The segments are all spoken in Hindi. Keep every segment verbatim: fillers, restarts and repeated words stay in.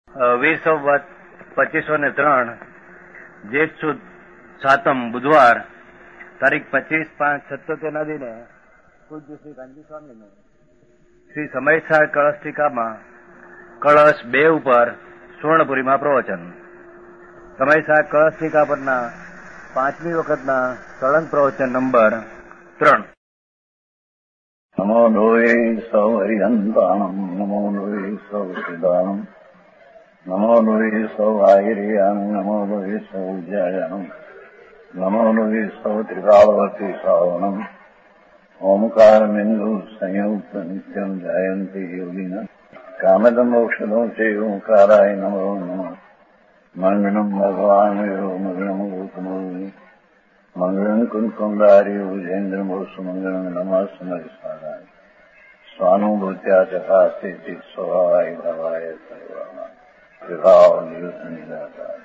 વીરસો પચીસો ને ત્રણ જેઠ સુદ સાતમ બુધવાર તારીખ પચીસ પાંચ સત્યોતેર ના દિને પૂજ્ય શ્રી ગાંધી સ્વામીને શ્રી સમયસાર કળશ ટીકામાં કળશ બે ઉપર સુવર્ણપુરીમાં પ્રવચન. સમયસાર કળશ ટીકા પરના પાંચમી વખતના સળંગ પ્રવચન નંબર ત્રણ. નમો લોહે સૌ હરિહંતાણમ, નમો લોહે સૌ સિદ્ધાણમ, નમો લોહે સૌ આયર્યાણમ, નમો લોહે સૌ જયાણમ, નમો લોહે સૌ ત્રિકાળવતી શ્રાવણમ. ઓમકાર બિંદુ સંયુક્ત નિત્યમ જાયંતી યોગિના કામદમ ઔષધો છે ઓંકારાય નમો નમઃ. મંગળમ ભગવાન મંગળમ ગોતમોહિ મંગળમ કુંકુંડારી ભુજેન્દ્રમો સુમંગળમ નમઃ સમયસારાય સ્વાનુભૂત્યા ચકાસ્તે સ્વભાવાય ભવાય સર્વમાં વિભાવ નિયુત નિરાકાર.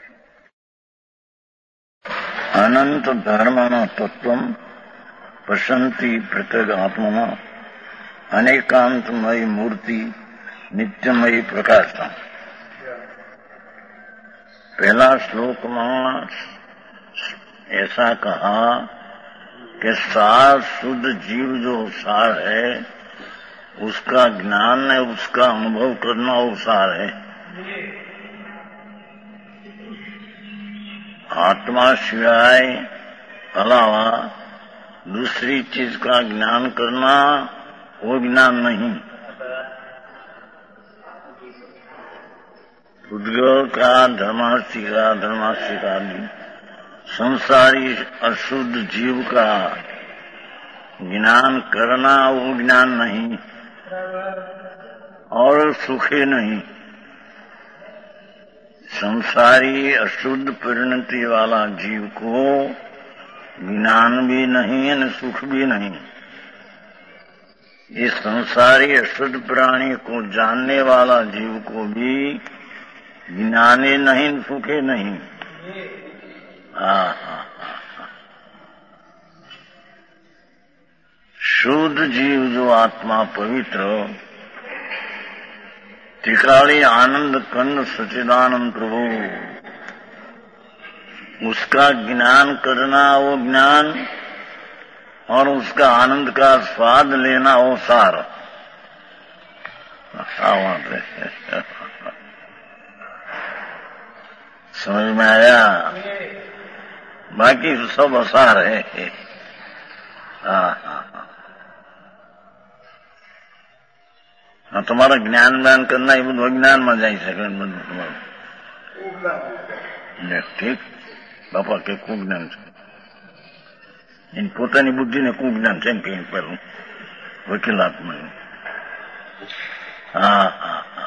અનંત ધર્મના તત્વમ પસંતી પ્રત્યેક આત્મમાં अनेकांतमयी मूर्ति नित्यमयी प्रकाश. पहला श्लोक में ऐसा कहा कि सार शुद्ध जीव जो सार है उसका ज्ञान है, उसका अनुभव करना वो सार है. आत्मा सिवाय अलावा दूसरी चीज का ज्ञान करना वो ज्ञान नहीं. उद्गल का धर्मार्थी का धर्मार्थी का संसारी अशुद्ध जीव का ज्ञान करना वो ज्ञान नहीं और सुखे नहीं. संसारी अशुद्ध परिणति वाला जीव को ज्ञान भी नहीं और सुख भी नहीं. इस संसारी अशुद्ध प्राणी को जानने वाला जीव को भी ज्ञाने नहीं सुखे नहीं. शुद्ध जीव जो आत्मा पवित्र त्रिकाली आनंद कंद सच्चिदानंद प्रभु उसका ज्ञान करना वो ज्ञान और उसका आनंद का स्वाद लेना वो सार. समझ में आया? बाकी सब असार है. हाँ हाँ हाँ तुम्हारा ज्ञान व्यान करना ये બધું અજ્ઞાન માં જાય છે. બધું તમારું ઠીક બાપા કે કુજ્ઞાન છે એની પોતાની બુદ્ધિને કુજ્ઞાન છે ને કઈ પેલું વકીલાતમાં. હા હા હા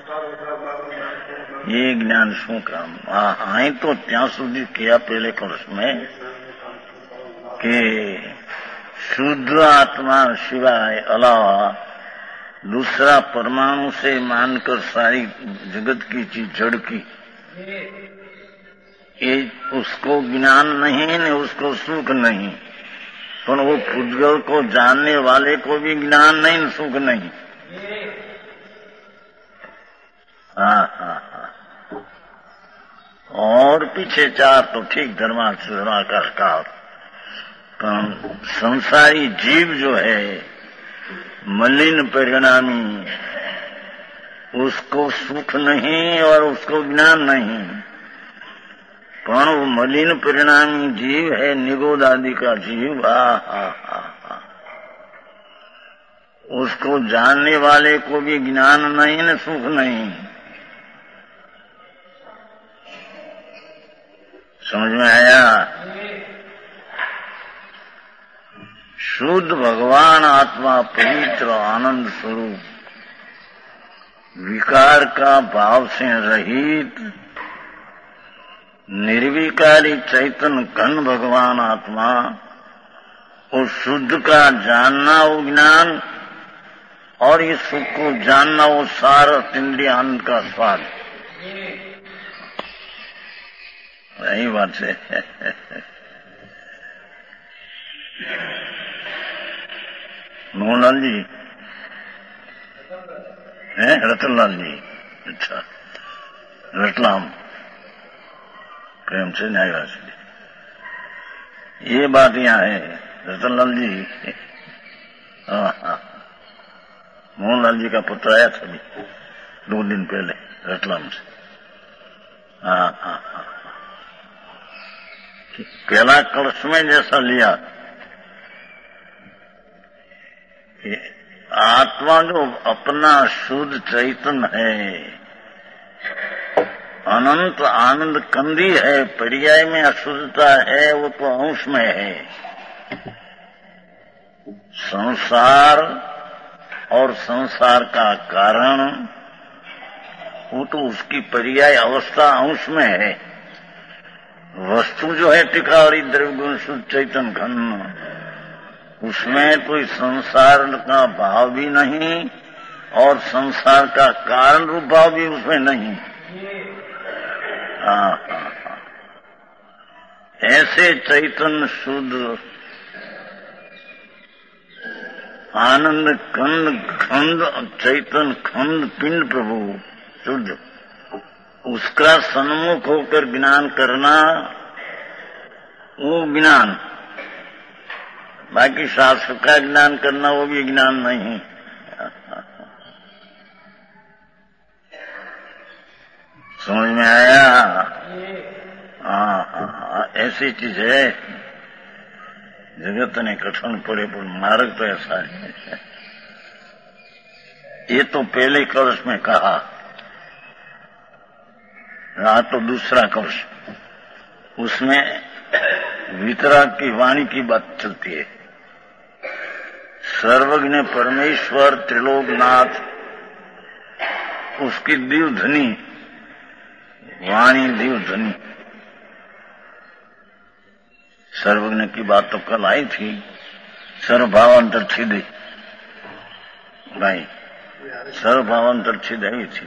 ये ज्ञान शू काम. हाँ तो ત્યાં સુધી किया पहले कोर्स में कि शुद्ध आत्मा सिवाय अलावा दूसरा परमाणु से मानकर सारी जगत की चीज जड़ की ये उसको ज्ञान नहीं न उसको सुख नहीं. पर वो पुद्गल को जानने वाले को भी ज्ञान नहीं न सुख नहीं. हाँ हाँ हाँ और पीछे चार तो ठीक धर्मार्थ धर्माकार काल. पर संसारी जीव जो है मलिन परिणामी उसको सुख नहीं और उसको ज्ञान नहीं. पण वो मलिन परिणामी जीव है निगोद आदि का जीव. हा हा हा हा उसको जानने वाले को भी ज्ञान नहीं न सुख नहीं. समझ में आया? शुद्ध भगवान आत्मा पवित्र आनंद स्वरूप विकार का भाव से रहित निर्विकारी चैतन्य घन भगवान आत्मा उस शुद्ध का जानना वो ज्ञान और इस सुख को जानना वो सार इंद्रिय आनंद का स्वाद. यही बात है. मोहनलाल जी हैं रतनलाल जी. अच्छा रतलाम प्रेम से न्यायवासी। ये बात यहाँ है रतनलाल जी, हाँ हाँ, मोहनलाल जी का पुत्र आया था भी दो दिन पहले रतलाम से। हाँ हाँ हाँ, पहला कलश में जैसा लिया कि आत्मा जो अपना शुद्ध चैतन्य है, अनंत आनंद कंदी है, पर्याय में अशुद्धता है, वो तो अंश में है। संसार और संसार का कारण वो तो उसकी पर्याय अवस्था अंश में है। वस्तु जो है टिकावरी द्रव्य गुण शुद्ध चैतन्य घन, उसमें कोई संसार का भाव भी नहीं और संसार का कारण रूप भाव भी उसमें नहीं। हाँ हाँ हाँ, ऐसे चैतन्य शुद्ध आनंद कंद खंड चैतन्य खंड पिंड प्रभु शुद्ध, उसका सन्मुख होकर ज्ञान करना वो ज्ञान। बाकी शास्त्र का ज्ञान करना वो भी ज्ञान नहीं। समझ में आया? हाँ हाँ, ऐसी चीज है। जगत ने कठिन पड़े पर मार्ग तो ऐसा है। ये तो पहले कलश में कहा, रहा तो दूसरा कलश, उसमें वितराग की वाणी की बात चलती है। सर्वज्ञ परमेश्वर त्रिलोकनाथ, उसकी दिव्यध्वनि वाणी दिव्यध्वनि। सर्वज्ञ की बात तो कल आई थी, सर्वभावांतर छिदे भाई, सर्वभावांतर छिद आई थी।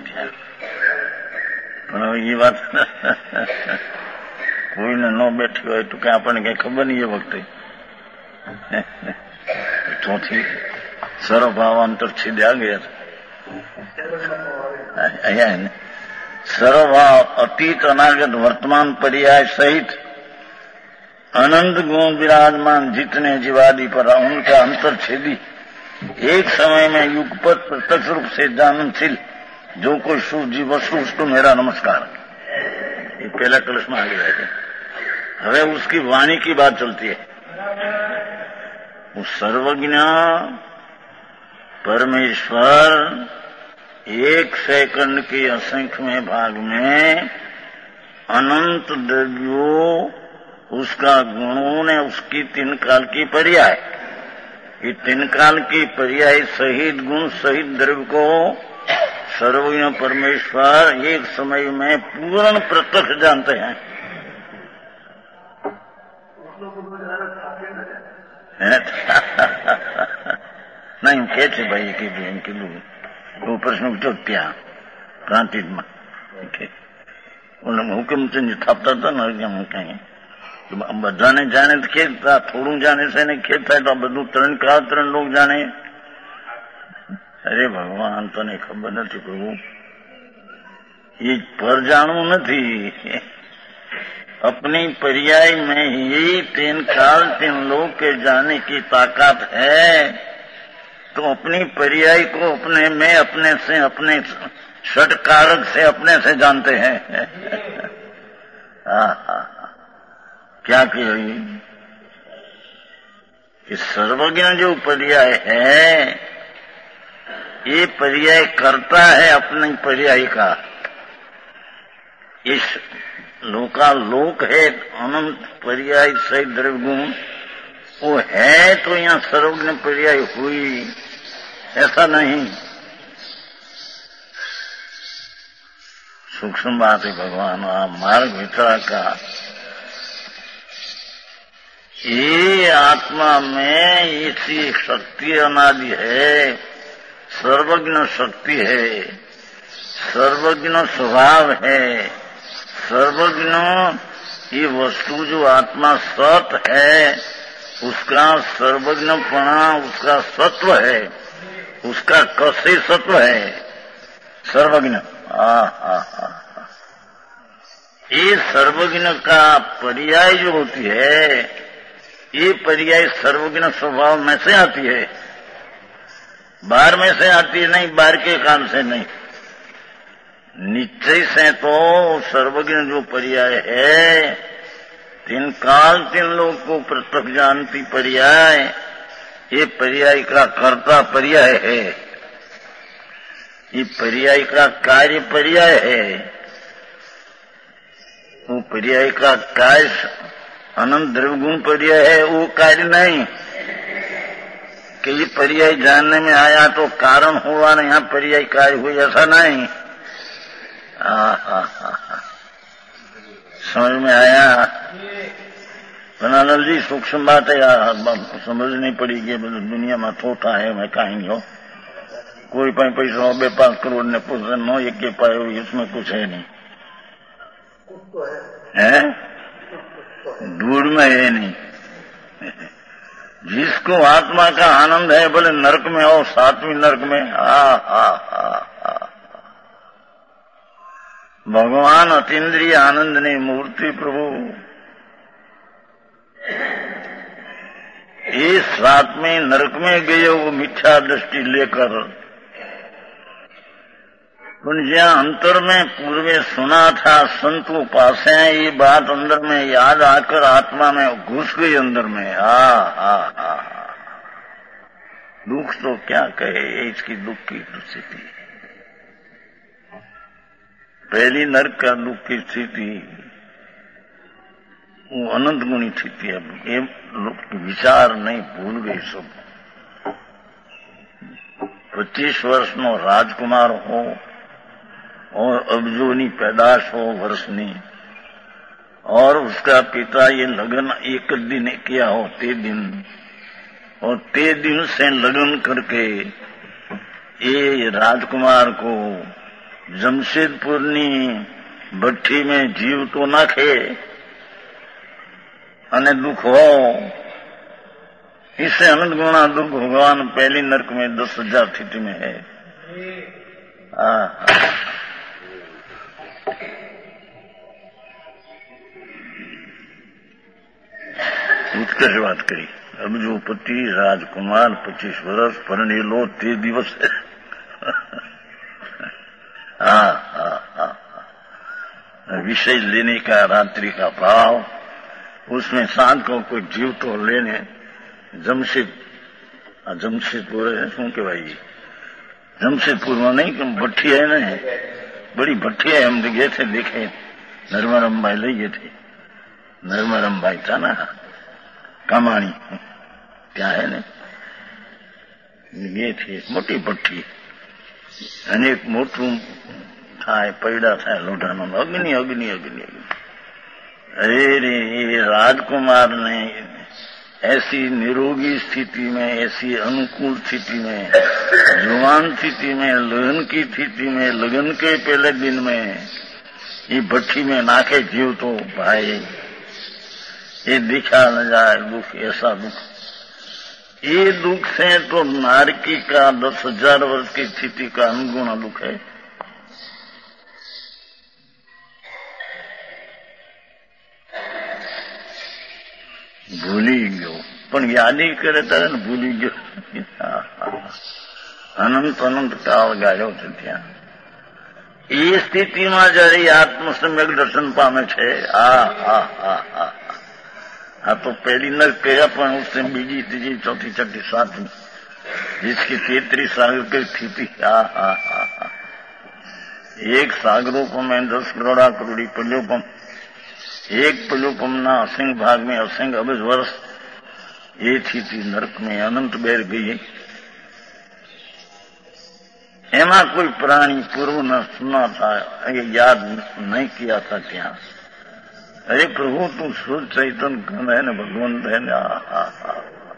पर ये बात कोई ने न बैठी हो तो क्या अपने कहीं खबर नहीं है वक्त तो थी सर्वभावांतर छिद आ गया है ने। सर्वभाव अतीत अनागत वर्तमान पर्याय सहित अनंत गुण विराजमान जितने जीवादि पर उनका अंतर छेदी एक समय में युगपत प्रत्यक्ष रूप से जाननशील जो कोई शुभ जीव वस्तु उसको मेरा नमस्कार। ये पहला कलश में आगे रहे। हवे उसकी वाणी की बात चलती है। वो सर्वज्ञ परमेश्वर एक सेकंड के असंख्यमय भाग में अनंत द्रव्यों उसका गुणों ने उसकी तीन काल की पर्याय, ये तीन काल की पर्याय सहित गुण सहित द्रव्य को सर्वज्ञ परमेश्वर एक समय में पूर्ण प्रत्यक्ष जानते हैं। नहीं कैसे भाई कि वो प्रश्न उठो त्या प्रांतिज में हुक्म चंद थापता था ना कहीं બધાને જાણે તો ખેત થોડું જાણે છે ને ખેત થાય તો બધું ત્રણ કા ત્રણ લોક જાણે। અરે ભગવાન તને ખબર નથી પ્રભુ, ये पर जानવું નથી। अपनी पर्याय में ही तीन काल तीन लोक के जाने की ताकत है, तो अपनी पर्याय को अपने में अपने से अपने षट कारक से अपने से जानते हैं। हाँ हाँ, क्या कही कि सर्वज्ञ जो पर्याय है ये पर्याय करता है अपने पर्याय का। इस लोकालोक है अनंत पर्याय सहित द्रव्य गुण वो है, तो यहाँ सर्वज्ञ पर्याय हुई ऐसा नहीं। सूक्ष्म बात है भगवान मार्ग वितरा का। ये आत्मा में ऐसी शक्ति अनादि है, सर्वज्ञ शक्ति है, सर्वज्ञ स्वभाव है, सर्वज्ञ ये वस्तु जो आत्मा सत है उसका सर्वज्ञपना उसका सत्व है, उसका कसे सत्व है सर्वज्ञ। आ, आ, आ, ये सर्वज्ञ का पर्याय जो होती है, ये पर्याय सर्वज्ञ स्वभाव में से आती है, बाहर में से आती है नहीं, बाहर के काल से नहीं। निश्चय से तो सर्वज्ञ जो पर्याय है, तीन काल तीन लोग को प्रत्यक्ष जानती पर्याय, ये पर्याय का कर्ता पर्याय है, ये पर्याय का कार्य पर्याय है। वो पर्याय का कार्य अनंत द्रव्यगुण पर्याय है, वो कार्य नहीं कि ये पर्याय जानने में आया तो कारण हुआ नहीं, यहाँ पर्याय कार्य हुई, ऐसा नहीं। आ, आ, आ, आ, समझ में आया? बनानंद जी सूक्ष्म बात है यार, समझनी पड़ेगी। दुनिया में थोटा है, मैं कहीं नहीं हो, कोई पाई पैसा बे पांच करोड़ ने कुछ नो एक के पाए, इसमें कुछ है नहीं है, दूर में है नहीं। जिसको आत्मा का आनंद है, बोले नरक में हो, सातवीं नरक में, हा हा हा हा। भगवान अतीन्द्रिय आनंद ने मूर्ति प्रभु ये सातवें नरक में गए वो मिथ्या दृष्टि लेकर, ज्યાં अंतर में पूर्वे सुना था संतों पास है, ये बात अंदर में याद आकर आत्मा में घुस गई अंदर में। हा हा हा दुख तो क्या कहे, इसकी दुख की स्थिति, पहली नरक का दुख की स्थिति वो अनंत गुणी स्थिति है। ये लोग विचार नहीं, भूल गए सब। पच्चीस वर्ष नो राजकुमार हो और अब्जोनी पैदाश हो वर्षनी, और उसका पिता ये लगन एक दिन किया हो, ते दिन, और ते दिन से लगन करके ये राजकुमार को जमशेदपुरनी भट्टी में जीव तो नाखे अने दुख हो, इससे अनंत गुणा दुख भगवान पहली नरक में दस हजार स्थिति में है। हाँ उत्कर्ष बात करी। अब जो पति राजकुमार पच्चीस वर्ष परणे लो ते दिवस है। हाँ हाँ हाँ विषय लेने का रात्रि का भाव, उसमें सांझ को कोई जीव तो लेने जमशेद जमशेदपुर है, શું કહેવાય, जमशेदपुर में नहीं कि भट्टी है ना, बड़ी भट्टी है, हम गए थे देखे, नरमरम भाई ले गए थे, नरमरम भाई था ना कामाणी, क्या है ने गए थे, मोटी भट्टी, अनेक मोटू थाय पैड़ा था लोढ़ानो, अग्नि अग्नि अग्नि अग्नि। अरे रे ये राजकुमार ने ऐसी निरोगी स्थिति में, ऐसी अनुकूल स्थिति में, जुवान स्थिति में, लगन की स्थिति में, लगन के पहले दिन में ये भट्टी में नाखे जीव तो भाई ये दिखा न जाए दुख, ऐसा दुख। ये दुख से तो नारकी का दस हजार वर्ष की स्थिति का अनुगुण दुख है। ભૂલી ગયો પણ યાદી કરે ત્યારે ને ભૂલી ગયો। અનંત અનંત કાળ ગાળ્યો છે ત્યાં। એ સ્થિતિમાં જયારે આત્મસમ્યક દર્શન પામે છે, આ આ આ આ આ તો પહેલી ન કહ્યા પણ उससे બીજી ત્રીજી ચોથી છઠ્ઠી સાતમી जिसकी तेतरी सागर की स्थिति, आ हा हा हा एक सागरोपम में दस करोड़ा करोड़ी पल्योपम, एक पल्योपम ना असंग भाग में असंग अबज वर्ष ये स्थिति नरक में अनंत बेर गई। एमा कोई प्राणी पूर्व न सुना था, ये याद नहीं किया था क्या। अरे प्रभु तू शुद्ध चैतन्य कौन है न भगवंत है न, आ हा हा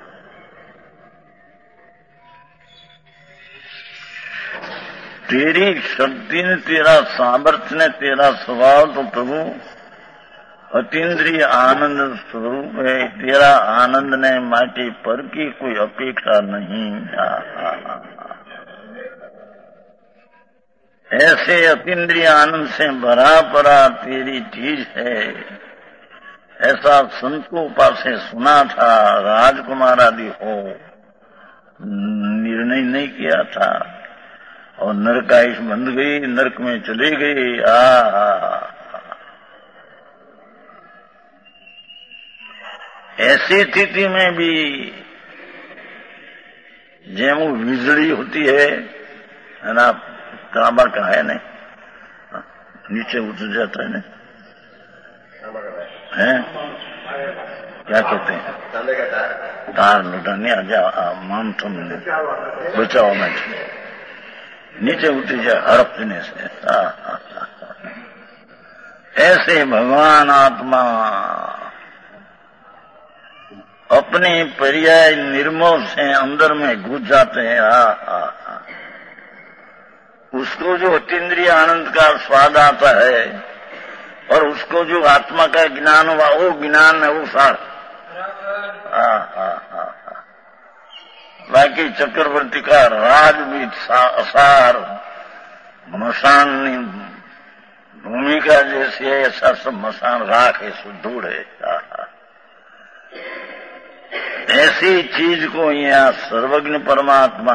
तेरी शक्ति ने, तेरा सामर्थ्य ने, तेरा स्वभाव तो प्रभु अतीन्द्रिय आनंद स्वरूप है। तेरा आनंद ने माटी पर की कोई अपेक्षा नहीं। आ, आ, आ, ऐसे अतीन्द्रिय आनंद से भरा पड़ा तेरी चीज है, ऐसा संतों पास से सुना था। राजकुमार आदि हो निर्णय नहीं किया था और नरकाइश बंध गई, नरक में चले गए। आ ऐसी स्थिति में भी जेमू बिजली होती है है ना, तांबा का है नहीं, नीचे उतर जाता है नहीं है, क्या कहते हैं, तार लुटाने आ जा मान तुम बचाओ मैं नीचे उतर जाए हड़पने से। आ, आ, आ, ऐसे भगवान आत्मा अपने पर्याय निर्मोह से अंदर में घुस जाते हैं। आ, आ, आ, उसको जो अतीन्द्रिय आनंद का स्वाद आता है और उसको जो आत्मा का ज्ञान हुआ वो ज्ञान है, वो सार। बाकी चक्रवर्ती का राज भी असार मसान भूमिका जैसी है, ऐसा सब मसान राख है, सुधूड़ है। ऐसी चीज को यहाँ सर्वज्ञ परमात्मा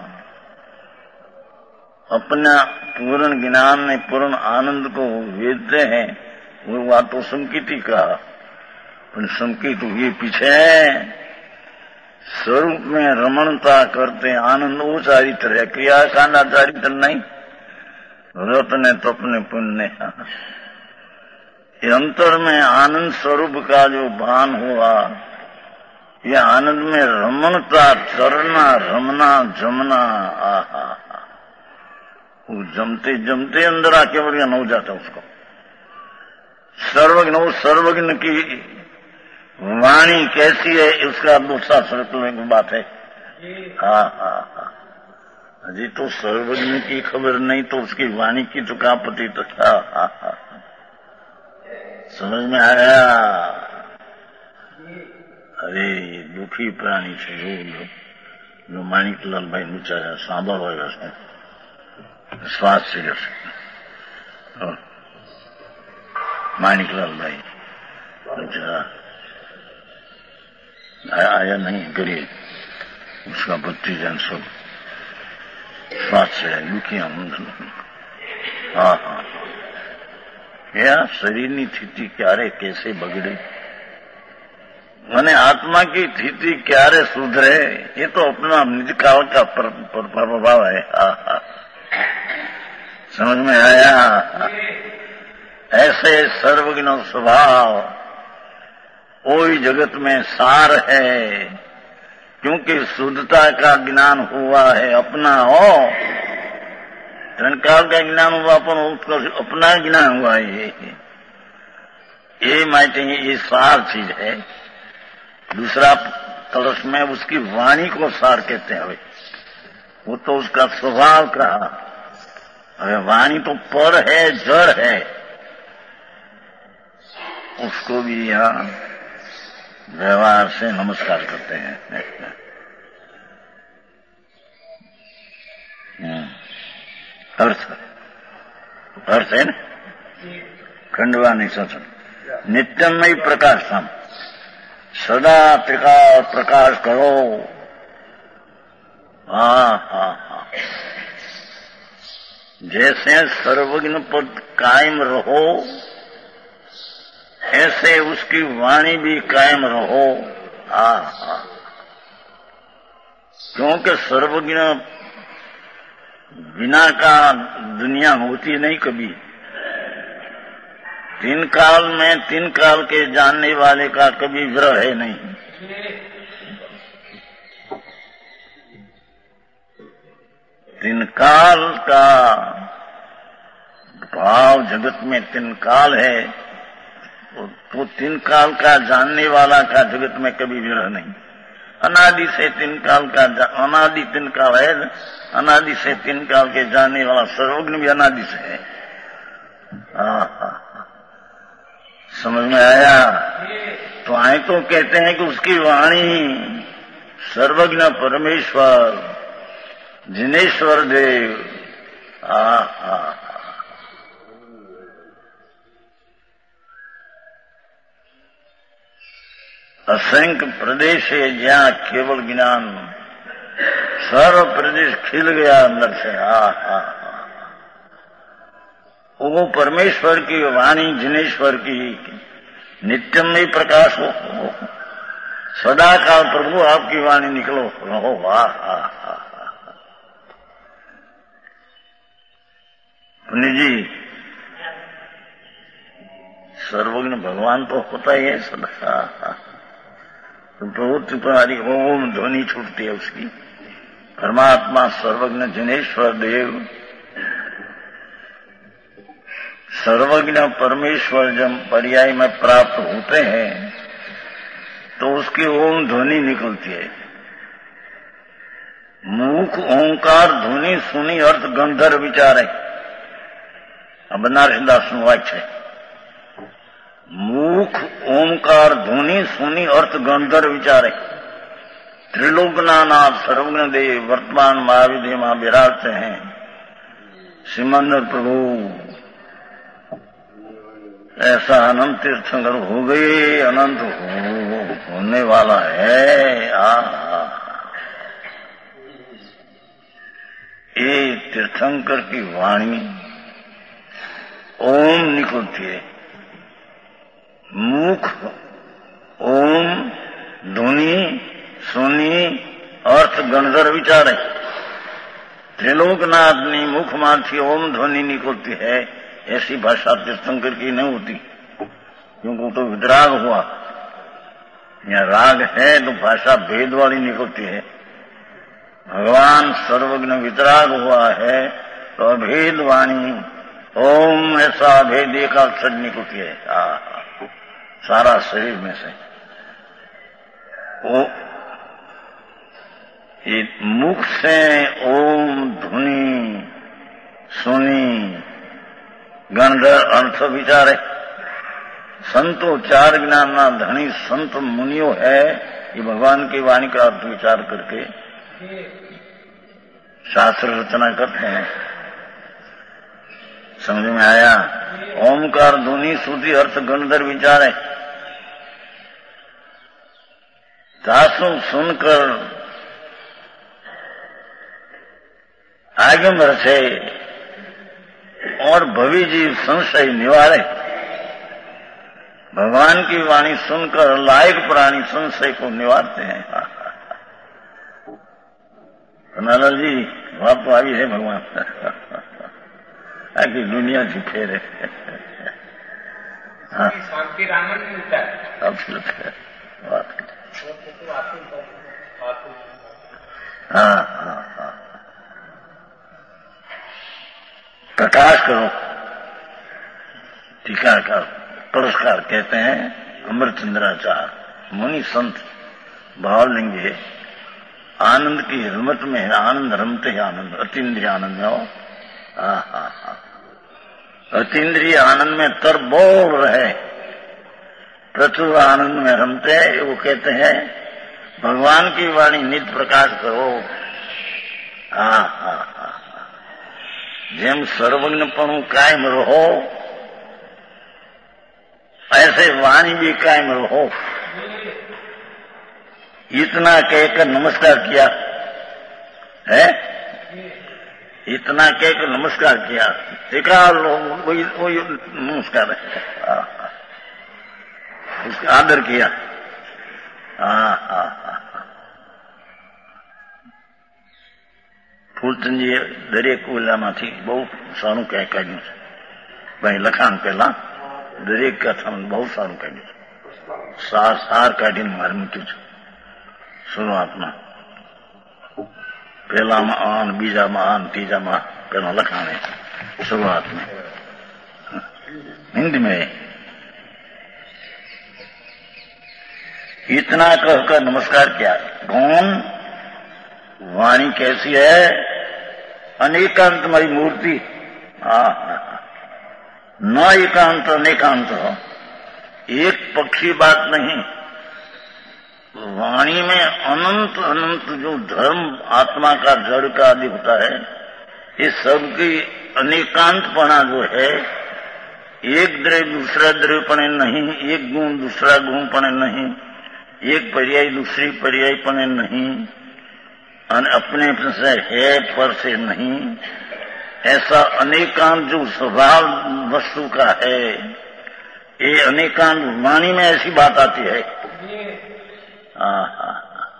अपना पूर्ण ज्ञान में पूर्ण आनंद को वेदते हैं। वो बात तो संकीर्ति का, संकीर्त हुए पीछे स्वरूप में रमणता करते आनंद वो चारित्र है, क्रिया कांडा चारित्र नहीं। रत्न तपने पुण्य अंतर में आनंद स्वरूप का जो भान हुआ, ये आनंद में रमणता, चरना, रमना, जमना, आहा वो जमते जमते अंदर आके बढ़िया न हो जाता उसको। सर्वज्ञ वो सर्वज्ञ की वाणी कैसी है उसका दूसरा सर्कल की बात है। हाँ हाँ हाँ अजी तो सर्वज्ञ की खबर नहीं तो उसकी वाणी की तो क्या पति तो। हाँ हाँ हाँ समझ में आया। अरे दुखी प्राणी છે જો જો માણિકલાલ ભાઈ ઊંચા સાંભળવા છે શ્વાસ છે माणिकलाल भाई अच्छा आया नहीं गरीब उसका बत्ती जन सब श्वास से दुखिया हाँ हाँ या शरीर की स्थिति क्यारे कैसे बगड़े मैंने आत्मा की स्थिति क्यारे सुधरे ये तो अपना निज काल का प्रभाव है। हाँ हाँ समझ में आया। ऐसे सर्वज्ञ स्वभाव कोई जगत में सार है क्योंकि शुद्धता का ज्ञान हुआ है। अपना हो काल का ज्ञान हुआ अपन उसका अपना ज्ञान हुआ है। ये मायटे ये सार चीज है। दूसरा कलश में उसकी वाणी को सार कहते हैं। वो तो उसका स्वभाव का अरे वाणी तो पर है जड़ है उसको भी यहाँ व्यवहार से नमस्कार करते हैं। अर्थ अर्थ है ना खंडवा नहीं सोच नित्यमय प्रकाश हम सदा त्रिकाल प्रकाश करो। हाँ हाँ हाँ जैसे सर्वज्ञ पद कायम रहो ऐसे उसकी वाणी भी कायम रहो। हाँ हाँ क्योंकि सर्वज्ञ बिना का दुनिया होती नहीं कभी। तीन काल में तीन काल के जानने वाले का कभी विरह है नहीं। तीन काल का भाव जगत में तीन काल है तो तीन काल का जानने वाला का जगत में कभी विरह नहीं। अनादि से तीन काल का अनादि तीन काल है। अनादि से तीन काल के जानने वाला सर्वज्ञ भी अनादि से है। हाँ हाँ समझ में आया। तो आए तो कहते हैं कि उसकी वाणी सर्वज्ञ परमेश्वर जिनेश्वर देव। हाँ हाँ असंख्य प्रदेश है जहाँ केवल ज्ञान सर्व प्रदेश खिल गया अंदर से। हा हा वो परमेश्वर की वाणी जिनेश्वर की नित्यम में प्रकाश हो, सदा काल प्रभु आपकी वाणी निकलो रहो। वाह हा हा पुण्य जी, सर्वज्ञ भगवान तो होता ही है सदा, तो प्रवृत्ति पर हमारी ओम ध्वनि छूटती है उसकी। परमात्मा सर्वज्ञ जिनेश्वर देव सर्वज्ञ परमेश्वर जब पर्याय में प्राप्त होते हैं तो उसकी ओम ध्वनि निकलती है। मुख ओंकार ध्वनि सुनी अर्थ गंधर्व विचारे। अब बनारसदास નું વાક્ય છે, मुख ओंकार ध्वनि सुनी अर्थ गंधर्व विचारे। त्रिलोकना नाथ सर्वज्ञ देव वर्तमान महाविधि में विराजते हैं। सिमंदर प्रभु ऐसा अनंत तीर्थंकर हो गए, अनंत हो, होने वाला है। आ ये तीर्थंकर की वाणी ओम निकलती है। मुख ओम ध्वनि सुनी अर्थ गंधर्व विचारे। त्रिलोकनाथनी मुखમાંથી ओम ध्वनि निकलती है। ऐसी भाषा तीर्थंकर की नहीं होती, क्योंकि तो वितराग हुआ। यहाँ राग है तो भाषा भेद वाली निकलती है। भगवान सर्वज्ञ वितराग हुआ है तो अभेद वाणी ओम ऐसा अभेद एक अक्षर निकलती है आ, सारा शरीर में से। ओ ये मुख से ओम ध्वनि सुनी गंधर्व अर्थ विचारे। संतो चार ज्ञान ना धनी संत मुनियो है, ये भगवान की वाणी का अर्थ विचार करके शास्त्र रचना करते हैं। समझ में आया? ओमकार ध्वनि श्रुति अर्थ गंधर्व विचारे। सासु सुनकर आगम रचे और भवि जीव संशय निवारे। भगवान की वाणी सुनकर लायक प्राणी संशय को निवारते हैं। नालाल जी बात तो आई है भगवान आखिर दुनिया की फेर है। हाँ शांति आनंद मिलता है। अब बात हाँ हाँ हाँ प्रकाश करो। टीका का पुरस्कार कहते हैं अमरचंद्राचार्य मुनि संत भावलिंग है। आनंद की हिम्मत में है, आनंद रमते है, आनंद अतीन्द्रिय आनंद में हो। हा हा हा अतीन्द्रिय आनंद में तर बोल रहे, प्रचुर आनंद में रमते हैं। वो कहते हैं भगवान की वाणी नित्य प्रकाश करो। हा हा हा जेम सर्वज्ञपणु कायम रहो, ऐसे वाणी भी कायम रहो। इतना कहकर नमस्कार किया है, इतना कहकर नमस्कार किया। देखा लोग वही वही नमस्कार है, उसका आदर किया। हाँ हाँ हाँ ફૂલચંદજીએ દરેક ઓલામાંથી બહુ સારું કઈ કાઢ્યું છે ભાઈ લખાણ પહેલા દરેક કથામાં બહુ સારું કાઢ્યું છે। સાર સાર કાઢીને મારે મૂક્યું છે શરૂઆતમાં। પહેલામાં આન, બીજામાં આન, ત્રીજામાં પેલા લખાણ है शुरुआत में हिंदी में। इतना कहकर नमस्कार किया। कौन वाणी कैसी है? अनेकांतमयी मूर्ति। न एकांत अनेकांत हो, एक पक्षी बात नहीं। वाणी में अनंत अनंत जो धर्म आत्मा का जड़ का आदि होता है, ये सबकी अनेकांतपना जो है, एक द्रव्य दूसरा द्रव्यपणे नहीं, एक गुण दूसरा गुणपणे नहीं, एक पर्याय दूसरी पर्याय पने नहीं, अपने से है पर से नहीं, ऐसा अनेकांत जो स्वभाव वस्तु का है, ये अनेकांत वाणी में ऐसी बात आती है। हाँ हाँ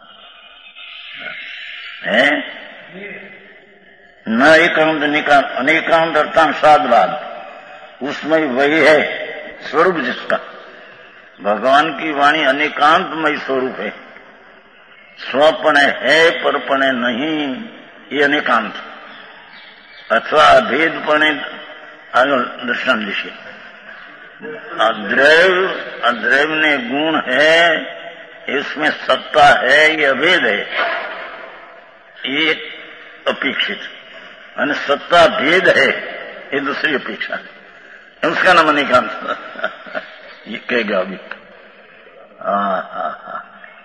है न एकांत अनेकांत, अनेकांत अर्थात साधवाद, उसमें वही है स्वरूप जिसका। भगवान की वाणी अनेकांतमय स्वरूप है। स्वपने है परपने नहीं, ये अनेकांत अथवा अभेदपने दर्शन दिशे। अद्रैव अद्रैव ने गुण है, इसमें सत्ता है, ये अभेद है, ये अपेक्षित, और सत्ता भेद है, ये दूसरी अपेक्षा है, उसका नाम अनेकांत। ये कहेगा अभी। हाँ हाँ हाँ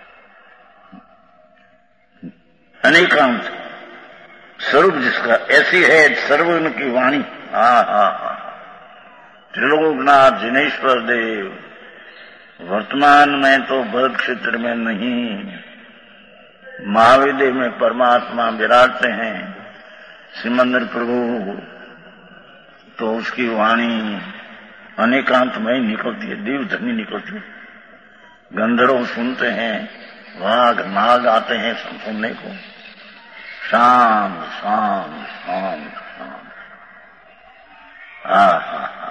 अनेकांत स्वरूप जिसका, ऐसी है सर्वगुण की वाणी। हाँ हाँ हाँ त्रिलोकनाथ जिनेश्वर देव वर्तमान में तो भरत क्षेत्र में नहीं, महाविदेव में परमात्मा विराजते हैं। सिमंदर प्रभु तो उसकी वाणी अनेकांतमय निकलती है, दीवधनी निकलती है। गंधर्व सुनते हैं, वाघ नाग आते हैं सुनने को। शाम शाम शाम शाम हाँ हाँ हाँ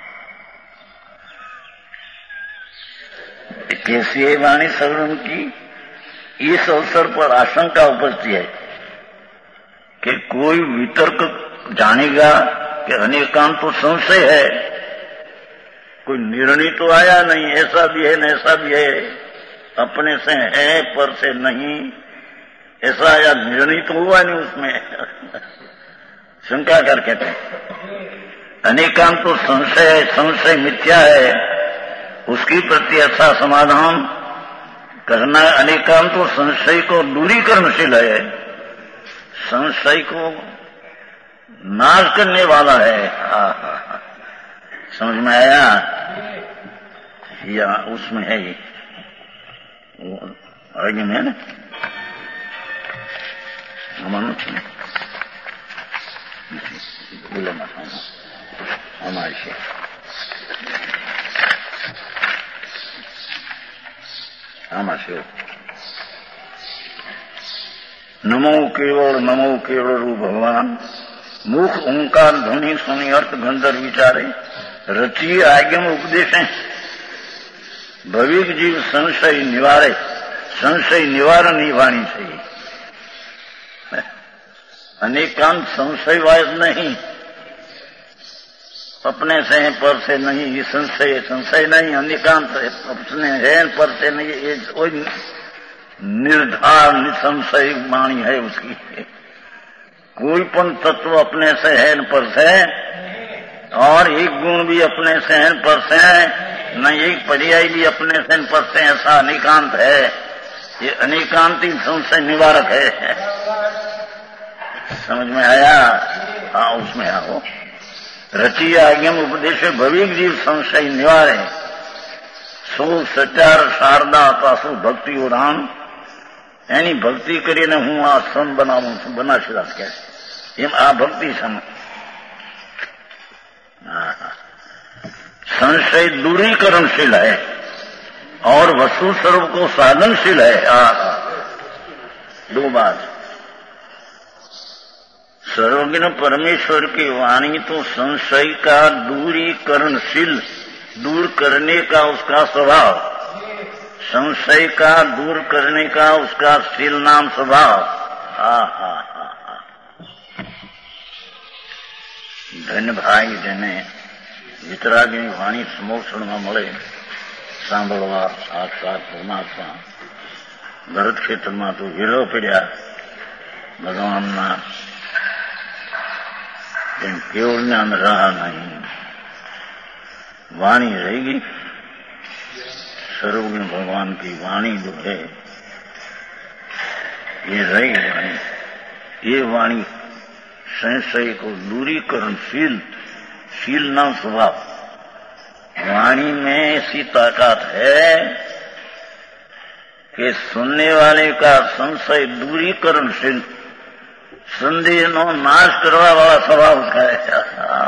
कैसी है वाणी सर्वम की। इस अवसर पर आशंका उपजती है कि कोई वितर्क जानेगा कि अनेकांत तो संशय है, कोई निर्णय तो आया नहीं, ऐसा भी है न ऐसा भी है, अपने से है पर से नहीं, ऐसा या निर्णय तो हुआ नहीं उसमें। शंका कर कहते हैं अनेकांत तो संशय है, संशय मिथ्या है, उसकी प्रति अच्छा समाधान करना। अनेकांत तो संशय को दूरीकरणशील है, संशय को नाश करने वाला है। हाँ हाँ हाँ समझ में आया? या उसमें है ये आगे में है ना हमारे बोले ना हमारे से हमारे से नमो केवल नमो केवल रूप भगवान, मुख ओंकार ध्वनि सुनी अर्थ गंधर्व विचारे, रची आज्ञम उपदेश है। भविक जीव संशय निवारे, संशय निवारण ही वाणी चाहिए। अनेकांत संशय वायस नहीं, अपने से है पर से नहीं, ये संशय संशय नहीं, अनेकांत है, अपने है पर से नहीं, ये कोई निर्धार निसंशय वाणी है उसकी। कोई पण तत्व अपने से है पर से, और एक गुण भी अपने से है पर से, न एक पर्याय भी अपने से पर से, ऐसा अनेकांत है। ये अनेकांती संशय निवारक है। समझ में आया? हाँ उसमें आओ। रची आज्ञम उपदेश भविक जीव संशय निवारे, सो सचार शारदा पासु भक्ति उड़ान, એની ભક્તિ કરીને હું આ સન બનાવું છું, બનાશે દાસ કહે એમ આ ભક્તિ સમ संशय दूरीकरणशील है और वस्तु स्वरूप को साधनशील है। आ, दो बात। सर्वज्ञ परमेश्वर की वाणी तो संशय का दूरीकरणशील, दूर करने का उसका स्वभाव, संशय का दूर करने का उसका शील नाम स्वभाव। हा हा हा हा धन्य भाई जने વિતરાગની વાણી સમોષણમાં મળે, સાંભળવા સાક્ષાત પરમાત્મા ભરત ક્ષેત્રમાં તો વિરહ પડ્યા ભગવાનના, તેમ કેવળ જ્ઞાન રહ્યા નહીં, वाणी रहेगी। सर्वज्ञ भगवान की वाणी जो है ये रहेगी वाणी, ये वाणी संशय को दूरीकरणशील, शील नाम स्वभाव। वाणी में ऐसी ताकत है कि सुनने वाले का संशय दूरीकरणशील संदेह नो नाश करवा वाला स्वभाव उसका है।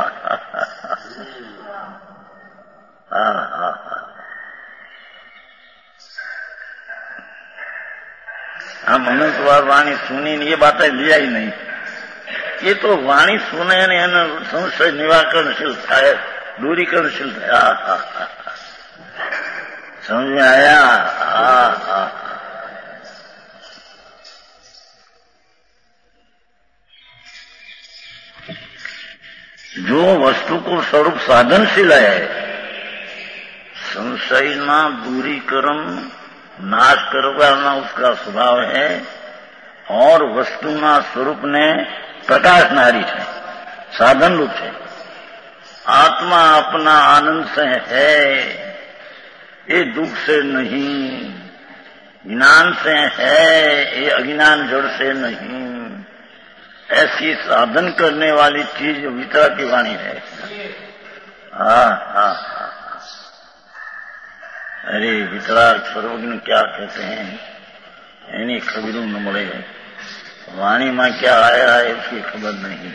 हम अनंत बार वाणी सुनी ये बातें लिया ही नहीं। ये तो वाणी सुने ने संशय निवारणशील था, दूरीकरणशील था। समझ में आया? हाँ हाँ। जो वस्तु को स्वरूप साधनशील है, संशय ना दूरीकरण नाश करवाना उसका स्वभाव है, और वस्तु ना स्वरूप ने प्रकाश नारी है, साधन रूप है। आत्मा अपना आनंद से है, ये दुख से नहीं, ज्ञान से है, ये अज्ञान जड़ से नहीं। ऐसी साधन करने वाली चीज वितरा की वाणी है। हाँ हाँ हाँ। अरे वितराग सर्वज्ञ क्या कहते हैं, एनी खबरों न મળે, वाणी में क्या आया है उसकी खबर नहीं।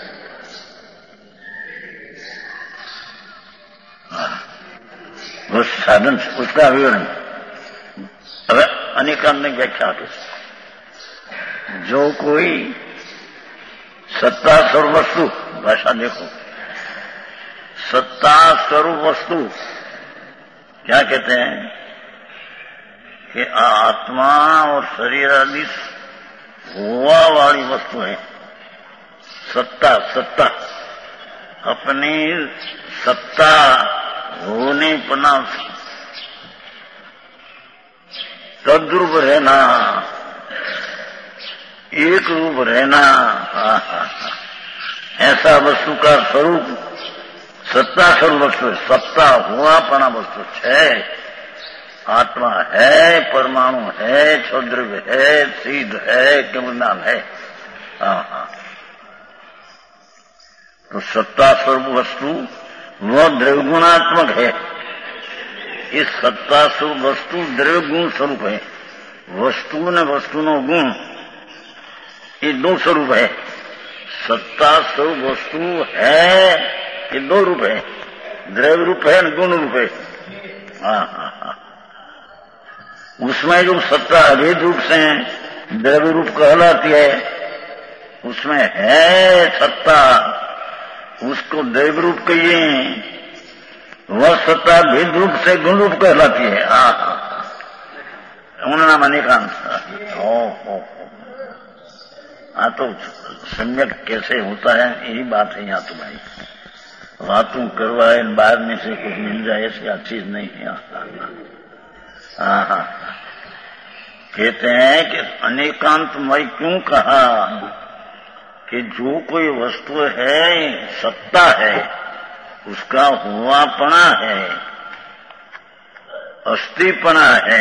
उस साधन उसका विवरण अब अनेकानेक व्याख्या के जो कोई सत्ता स्वरूप वस्तु, भाषा देखो, सत्ता स्वरूप वस्तु क्या कहते हैं कि आत्मा और शरीर आदि हुआ वाली वस्तु है। सत्ता सत्ता अपनी सत्ता होने पना तद्रूप रहना, एक रूप रहना, ऐसा वस्तु का स्वरूप सत्ता स्वरूप वस्तु है। सत्ता हुआ पना वस्तु है। आत्मा है, परमाणु है, क्षुद्रव्य है, सिद्ध है, केवल है। हाँ हाँ। तो सत्ता स्वरूप वस्तु वह द्रव्यगुणात्मक है। इस सत्ता स्वरूप वस्तु द्रव्य गुण स्वरूप है। वस्तु ने वस्तु नो गुण ये दो स्वरूप है। सत्ता स्वरूप वस्तु है, ये दो रूप है, द्रव्य रूप है न गुण रूप है। हाँ हाँ हाँ। उसमें जो सत्ता अभेद रूप से द्रव्य रूप कहलाती है, उसमें है सत्ता, उसको द्रव्य रूप कहिए, वह सत्ता भेद रूप से गुण रूप कहलाती है। हाँ हाँ। उनना अनेकांश। ओ हो हाँ, तो सम्यक कैसे होता है यही बात है यहाँ तुम्हारी। बातों करवाए बाद में से कुछ मिल जाए ऐसी चीज नहीं है। हाँ हाँ। कहते हैं कि अनेकांतमय क्यों कहा कि जो कोई वस्तु है सत्ता है, उसका हुआपना है, अस्तिपना है,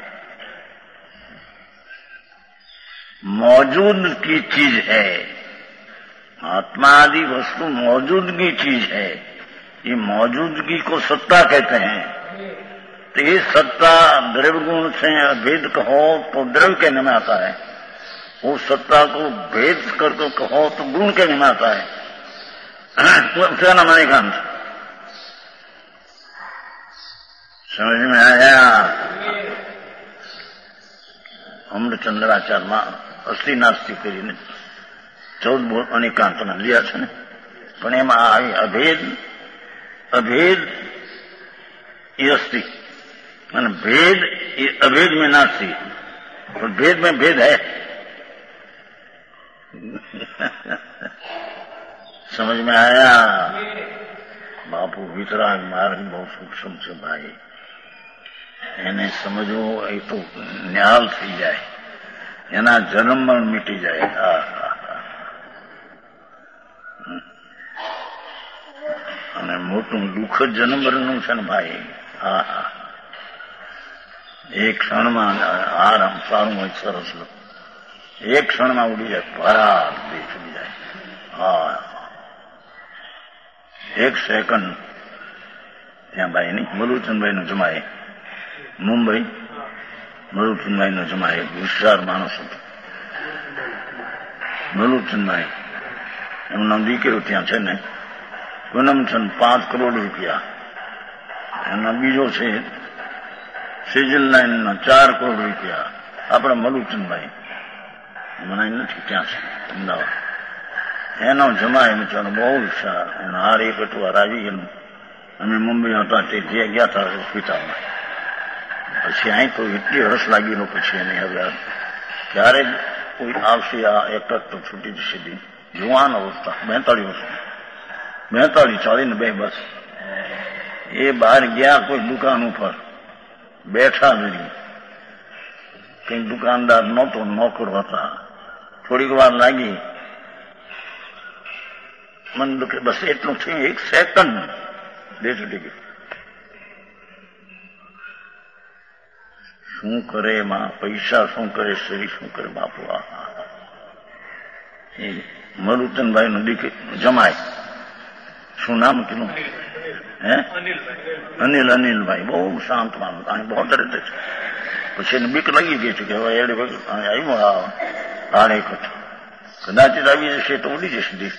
मौजूद की चीज है। आत्मा आदि वस्तु मौजूदगी चीज है। ये मौजूदगी को सत्ता कहते हैं। तो ये सत्ता द्रव्य गुण से भेद कहो तो द्रव्य कहने में आता है, वो सत्ता को भेद करके कहो तो गुण कहने में आता है। क्या नाम आएगा? समझ में आया? અમૃતચંદ્રાચાર્યમાં અસ્થિ નાસ્તિ કરીને ચૌદ બોલ અનેકાંતના લ્યા છે ને, પણ એમાં આવી અભેદ અભેદ એ અસ્થિ અને ભેદ એ અભેદ में नास्ति, और भेद में भेद है। समझ में आया? बापू वितराग मार्ग बहुत सूक्ष्म છે ભાઈ, એને સમજવો એ તો ન્યાલ થઈ જાય, એના જન્મ પણ મીટી જાય। હા હા હા। અને મોટું દુઃખ જન્મ મરણનું છે ને ભાઈ। હા હા। એક ક્ષણમાં આરામ સારું હોય સરસ, એક ક્ષણમાં ઉડી જાય, ભરાટ દેશ ઉડી જાય। હા, એક સેકન્ડ ત્યાં ભાઈ નહીં, મલુચંદભાઈ નું જમાય મુંબઈ, મલુચંદભાઈનો જમાય હોશિયાર માણસ હતો. મલુચંદભાઈ એમના દીકરો ત્યાં છે ને પૂનમચંદ, પાંચ કરોડ રૂપિયા. એમના બીજો છે સ્વિટરલેન્ડના ચાર કરોડ રૂપિયા. આપણા મલુચંદભાઈ મને નથી ત્યાં છે અમદાવાદ. એનો જમાય બિચારો બહુ હોશિયાર. એના હાર એક અઠવાર આવી ગયેલું. અમે મુંબઈ હતા તે જે ગયા હતા હોસ્પિટલમાં. પછી અહીં તો એટલી રસ લાગેલો પછી એને હવે ક્યારે કોઈ આવશે આ એક તો છૂટી જશે. જુવાન અવસ્થા, બેતાળીસ વર્ષ, બેતાળીસ ચાલીને બે બસ. એ બહાર ગયા કોઈ દુકાન ઉપર બેઠા જરી. કઈ દુકાનદાર નહોતો, નોકર હતા. થોડીક વાર લાગી, મને દુખે બસ એટલું થયું. એક સેકન્ડ બે છૂટી ગયું. શું કરે એમાં પૈસા, શું કરે શરીર, શું કરે બાપુ. એ મરુચંદભાઈ નું દીકરી જમાય, શું નામ કીધું? હે અનિલ. અનિલભાઈ બહુ શાંત માણસ. અહીં બહુ ડરતે છે. પછી એને બીક લાગી ગઈ છે કે હવે એડે આવ્યો હાડે કદાચિત આવી જશે તો ઉડી જશે દીક.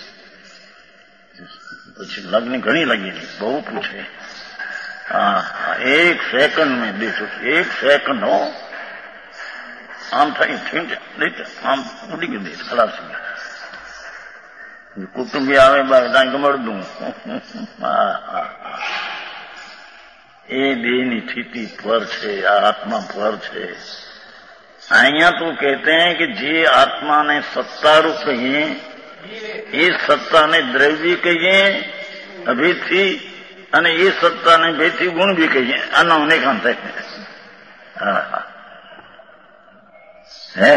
પછી લગ્ન ઘણી લાગી ગઈ. બહુ પૂછે. હા, એક સેકન્ડ મેં દેખું, એક સેકન્ડ હો આમ થઈ આમ ઉડી ગયું દે ખલાસ. કુટુંબી આવે ત્યાં ગમડ દઉં. એ દેહની સ્થિતિ પર છે, આ આત્મા પર છે. અહીંયા તો કહેते हैं कि જે આત્માને સત્તારૂપ કહીએ એ સત્તાને દ્રવ્ય કહીએ અભિથી, અને ये सत्ता ने बेथी गुण भी कही आना होने का अंत है.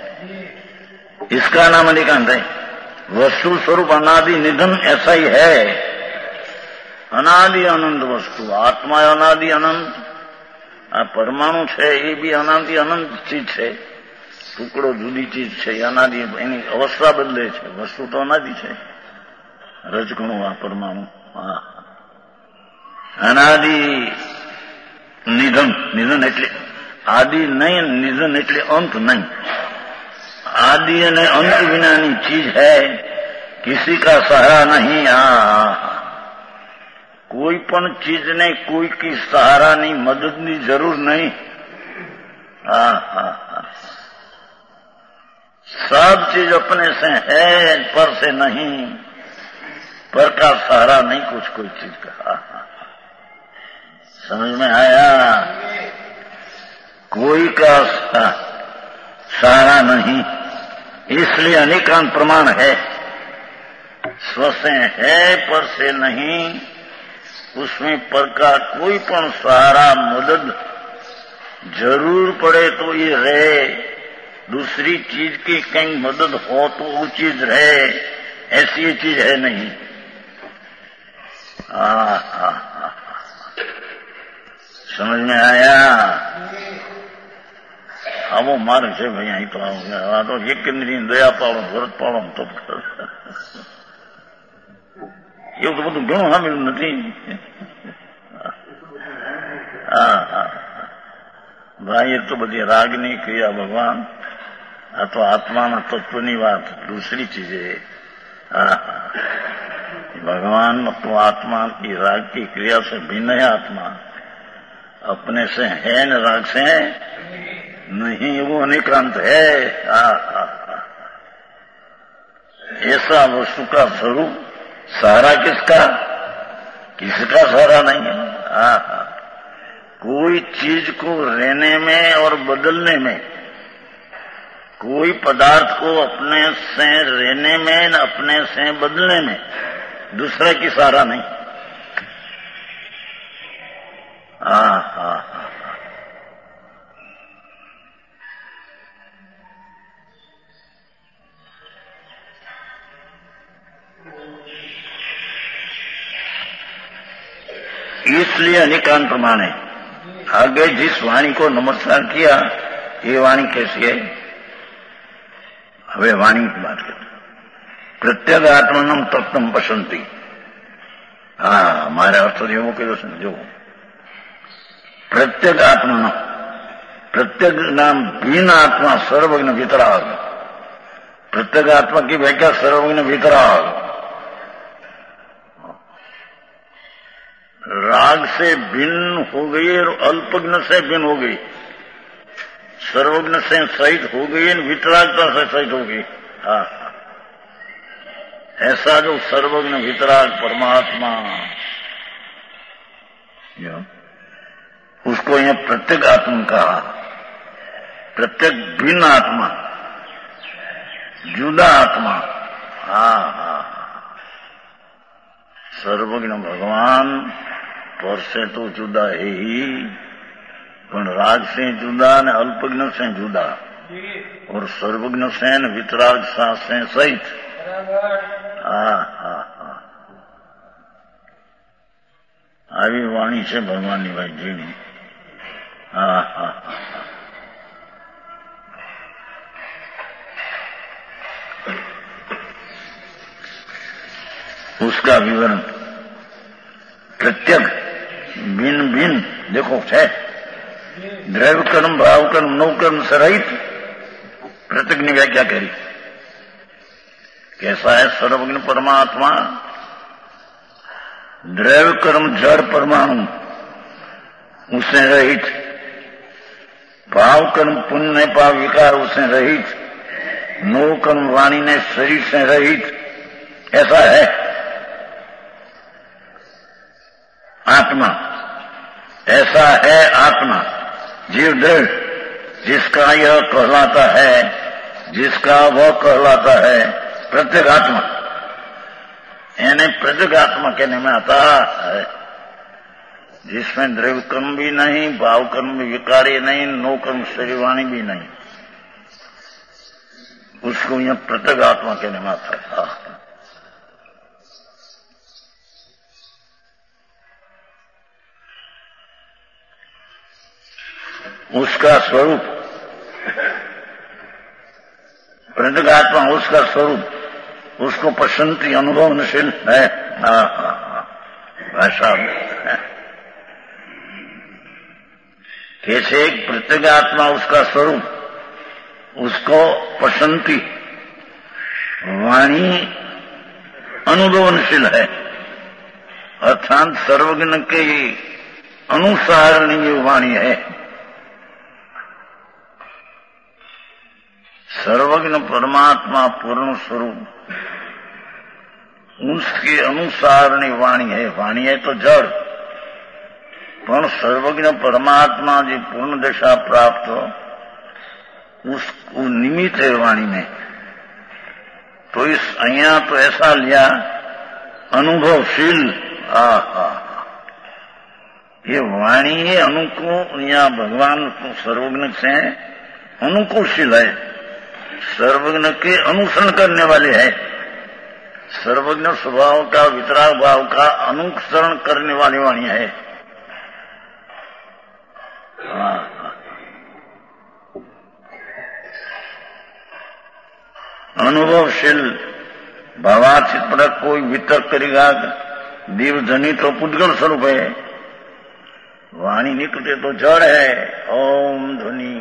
इसका नाम अधिकांत है. वस्तु स्वरूप अनादि निधन ऐसा ही है. अनादि अनंत वस्तु. आत्मा अनादि अनंत. आ परमाणु है ये भी अनादि अनंत चीज है. टुकड़ो जुदी चीज है. अनादि एनी अवस्था बदले છે. वस्तु तो अनादि है. रजकणु आ परमाणु. हाँ, અનાદિ નિધન. નિધન એટલે આદિ નહીં, નિધન એટલે અંત નહીં. આદિ અને અંત વિનાની ચીજ है. किसी का सहारा नहीं. આ કોઈ પણ ચીજને કોઈ કી સહારાની મદદની જરૂર નહીં. હા હા હા. सब चीज अपने से है, पर से नहीं. पर का सहारा नहीं कुछ कोई चीज का. समझ में आया? कोई का सहारा नहीं. इसलिए अनेकांत प्रमाण है. स्व से है, पर से नहीं. उसमें पर का कोई पण सहारा मदद जरूर पड़े तो ये रहे. दूसरी चीज की कहीं मदद हो तो वो चीज रहे. ऐसी ये चीज है नहीं. हाँ हाँ हाँ. समझ में आया? આવો માર્ગ છે ભાઈ. અહીં તો આ તો એક ઇન્દ્રિય દયા પાડો, ભરત પાડો તો એવું તો બધું ઘણું સાંભળ્યું નથી. હા હા ભાઈ, એ તો બધી રાગની ક્રિયા ભગવાન. આ તો આત્માના તત્વની વાત दूसरी चीजें. हाँ हाँ, भगवान तो आत्मा की राग की क्रिया से भिन्न है. आत्मा अपने से है न राग से नहीं. वो अनेकांत है. हाँ हाँ हाँ. ऐसा वस्तु का स्वरूप. सहारा किसका? किसका सहारा नहीं है. हाँ हाँ. कोई चीज को रहने में और बदलने में, कोई पदार्थ को अपने से रहने में न अपने से बदलने में दूसरा की सहारा नहीं. हाँ हाँ हाँ. इसलिए अनेकांत प्रमाण है. आगे जिस वाणी को नमस्कार किया ये वाणी कैसी है? હવે વાણી की बात करते. प्रत्येक आत्मनम तत्व पसंती. હા, મારે અર્થ એવો કર્યો છે. જો પ્રત્યેક આત્માનો प्रत्येक नाम भिन्न आत्मा सर्वज्ञ वितराग। प्रत्येक आत्मा की व्याख्या सर्वज्ञ वितराग। राग से भिन्न हो गई और अल्पज्ञ से भिन्न हो गई, सर्वज्ञ से सहित हो गई और वितरागता से सहित हो गई। हाँ, ऐसा जो सर्वज्ञ वितराग परमात्मा, उसको यह प्रत्येक आत्मा कहा। प्रत्येक भिन्न आत्मा, जुदा आत्मा। हाँ हाँ, सर्वज्ञ भगवान पर से तो जुदा है ही, पण राग से जुदा ने अल्पज्ञ से जुदा, और सर्वज्ञ से न वितराग सा से सहित। हाँ हाँ हाँ, આવી વાણી છે ભગવાનની ભાઈજીની। હા હા હા, उसका विवरण प्रत्येक भिन्न भिन्न देखो है, द्रव्य कर्म भाव कर्म नव कर्म से रहित प्रत्येक ने व्याख्या करी। कैसा है सर्वज्ञ परमात्मा? द्रव्य कर्म जड़ परमाणु उससे रहित, भाव कर्म पुण्य पाप विकार उससे रहित, नौ कर्म वाणी ने शरीर से रहित, ऐसा है आत्मा। ऐसा है आत्मा, जीव दृढ़, जिसका यह कहलाता है, जिसका वह कहलाता है प्रत्येक आत्मा। यानी प्रत्येक आत्मा कहने में आता है जिसमें द्रव्य कर्म भी नहीं, भाव कर्म भी विकारी नहीं, नो कर्म शरीर वाणी भी नहीं, उसको यह प्रत्येक आत्मा कहने में आता है। उसका स्वरूप प्रत्येक आत्मा, उसका स्वरूप, उसको पसंदी अनुभवनशील है। हाँ हाँ हाँ, भाषा कैसे प्रत्येक आत्मा उसका स्वरूप, उसको पसंदी वाणी अनुभवनशील है, अर्थात सर्वज्ञ के अनुसार ये वाणी है। सर्वज्ञ परमात्मा पूर्ण स्वरूप, उसके अनुसार वाणी है। वाणी है तो जड़, पर सर्वज्ञ परमात्मा जी पूर्ण दशा प्राप्त हो, उसको निमित्त है वाणी में। तो इस अहिया तो ऐसा लिया अनुभवशील। आ हा, ये वाणी है अनुकूल, यहाँ भगवान को सर्वज्ञ से अनुकूलशील है, सर्वज्ञ के अनुसरण करने वाले है। सर्वज्ञ स्वभाव का, वितराग भाव का अनुसरण करने वाली वाणी है। अनुभवशील भावाचित पर कोई वितर्क करेगा, दीव जनित तो पुद्गल स्वरूप है, वाणी निकटे तो जड़ है। ओम ध्वनि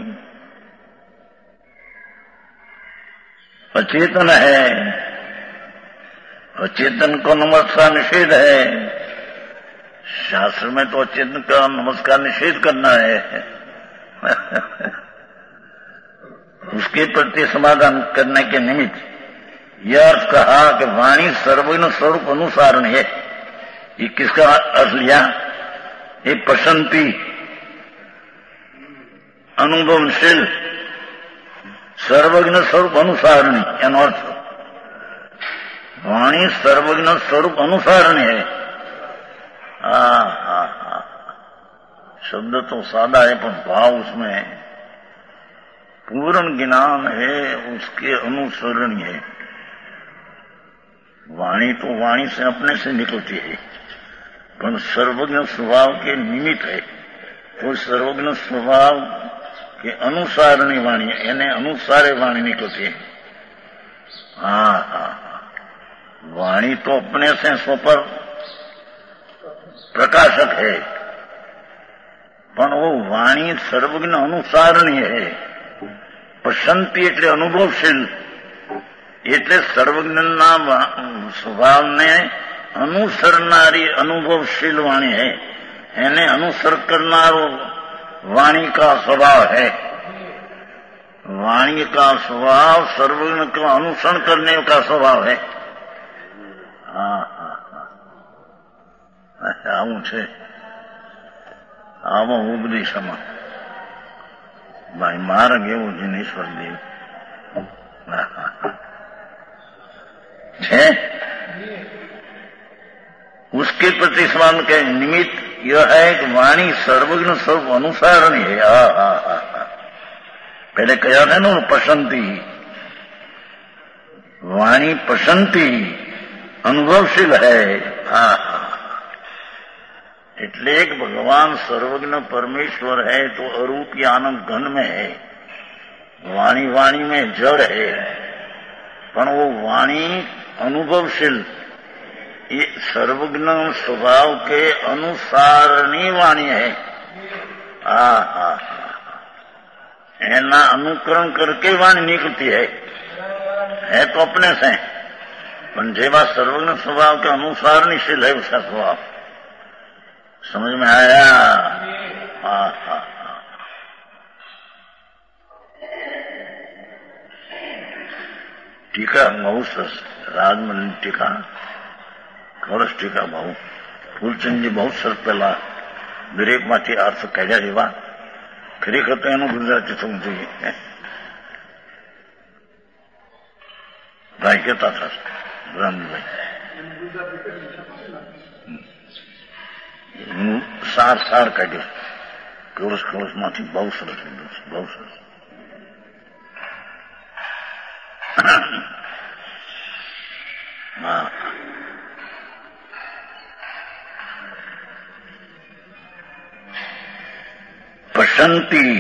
अचेतन है, अचेतन को नमस्कार निषेध है। शास्त्र में तो अचेतन का नमस्कार निषेध करना है। उसके प्रति समाधान करने के निमित्त यह अर्थ कहा कि वाणी सर्वज्ञ स्वरूप अनुसारण है। ये किसका अर्थ लिया? ये पसंदी अनुभवशील सर्वज्ञ स्वरूप अनुसारणी, एनो अर्थ वाणी सर्वज्ञ स्वरूप अनुसारणी है। हाँ हाँ हाँ, शब्द तो सादा है पर भाव उसमें पूर्ण ज्ञान है, उसके अनुसरणी है। वाणी तो वाणी से अपने से निकलती है, पर सर्वज्ञ स्वभाव के निमित्त है। तो सर्वज्ञ स्वभाव के अनुसारणी वाणी, यानी अनुसारे वाणी निकलती है। हाँ हाँ, वाणी तो अपने से स्वपर प्रकाशक है, પણ वो વાણી સર્વજ્ઞ અનુસારણી હે. પસંતી એટલે અનુભવશીલ, એટલે સર્વજ્ઞના સ્વભાવને અનુસરનારી અનુભવશીલ વાણી है. એને અનુસર કરનારો वाणी का स्वभाव है. वाणी का स्वभाव सर्वज्ञ का अनुसरण करने का स्वभाव है. હા હા હા આવું છે. આમાં ઉપદેશમાં ભાઈ માર્ગ એવો જીનેશ્વર દેવ है. उसके प्रति सवाल के निमित्त यह है कि वाणी सर्वज्ञ स्वरूप अनुसारणी है. हा हा हा हा पहले कहा था ना पसंती, वाणी पसंती अनुभवशील है. हा हा એટલે કે ભગવાન સર્વજ્ઞ પરમેશ્वर है तो अरूपी आनंद घन में है. वाणी वाणी में जड़ है, पर वो वाणी अनुभवशील, ये सर्वज्ञ स्वभाव के अनुसारणी वाणी है. हा हा एना अनुकरण करके वाणी निकलती है. है तो अपने से, पर जेवा सर्वज्ञ स्वभाव के अनुसारणीशील है उसका स्वभाव. समझ में आया? हा हा टीका बहु सरस, રાજમલ ટીકા ખોરસ ટીકા બહુ ફૂલચંદજી બહુ સરસ પેલા દરેકમાંથી અર્થ કાઢ્યા જેવા. ખરેખર તો એનું ગુજરાતી થવું જોઈએ. ભાઈ કહેતા હતા રામભાઈ, હું સાર સાર કાઢ્યો ખોરસ ખોરસ માંથી. બહુ સરસ લીધું છે, બહુ સરસ. હા पसंती.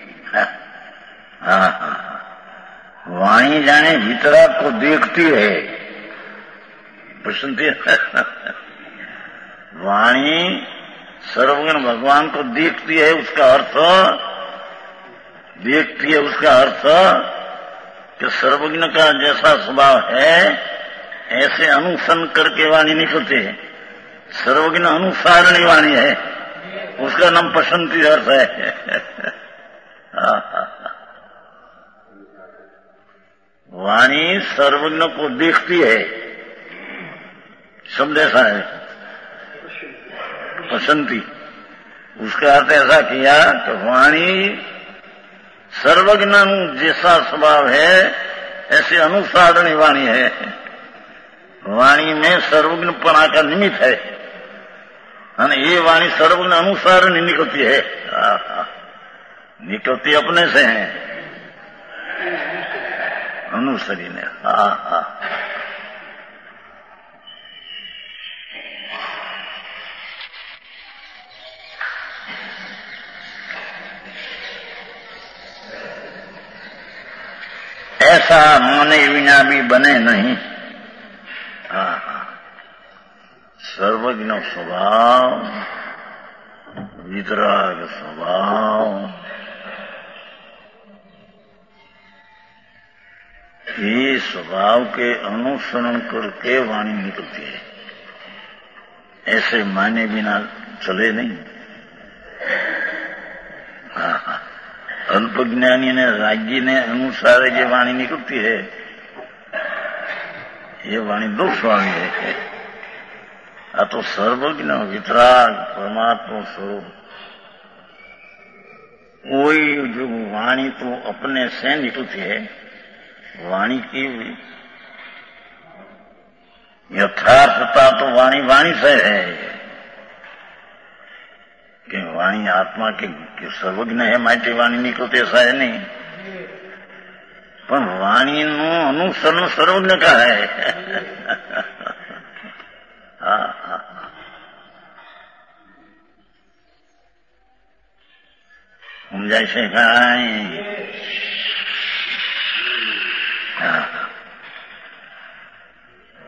हाँ हाँ वाणी जाने वितराग को देखती है. पसंती वाणी सर्वज्ञ भगवान को देखती है. उसका अर्थ देखती है, उसका अर्थ कि सर्वज्ञ का जैसा स्वभाव है ऐसे अनुसरण करके वाणी निकलती है. सर्वज्ञ अनुसारणी वाणी है, उसका नाम पसंती अर्थ है. वाणी सर्वज्ञ को देखती है, शब्द ऐसा है पसंती. उसका अर्थ ऐसा किया कि वाणी सर्वज्ञ जैसा स्वभाव है ऐसे अनुसारणी वाणी है. वाणी में सर्वज्ञपना का निमित्त है, અને એ વાણી સર્વજ્ઞ અનુસાર નિકળતી है. निकलती अपने से है, अनुसरी ने. हा हा ऐसा माने बिना भी बने नहीं. हा हा सर्वज्ञ स्वभाव, वितराग स्वभाव, ये स्वभाव के अनुसरण करके वाणी निकलती है. ऐसे माने बिना चले नहीं. हाँ हाँ अल्पज्ञानी ने राज्य ने अनुसार ये वाणी निकलती है, ये वाणी दोष वाणी है. आ तो सर्वज्ञ वितराग परमात्मा स्वरूप वही जो वाणी तो अपने से निकलती है. वाणी की यथार्थता तो वाणी वाणी से है कि वाणी आत्मा के सर्वज्ञ है माटी वाणी निकलती, ऐसा है नहीं. पर वाणी नो अनुसरण सर्वज्ञ का है. हाँ हाँ समझाई से कहीं.